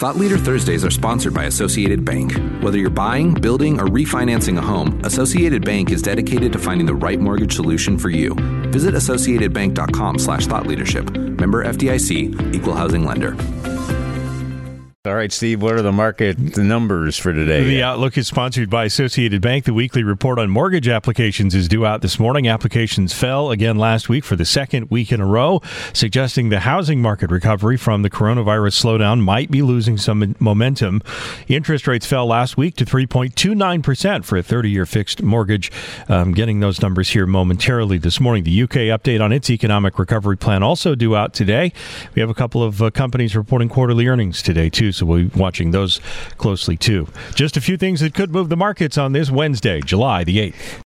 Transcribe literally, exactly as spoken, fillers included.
Thought Leader Thursdays are sponsored by Associated Bank. Whether you're buying, building, or refinancing a home, Associated Bank is dedicated to finding the right mortgage solution for you. Visit associatedbank.com slash thought leadership. Member F D I C, Equal Housing Lender. All right, Steve, what are the market numbers for today? The Outlook is sponsored by Associated Bank. The weekly report on mortgage applications is due out this morning. Applications fell again last week for the second week in a row, suggesting the housing market recovery from the coronavirus slowdown might be losing some momentum. Interest rates fell last week to three point two nine percent for a thirty-year fixed mortgage. Um, getting those numbers here momentarily this morning. The U K update on its economic recovery plan also due out today. We have a couple of uh, companies reporting quarterly earnings today, too. So we'll be watching those closely, too. Just a few things that could move the markets on this Wednesday, July the eighth.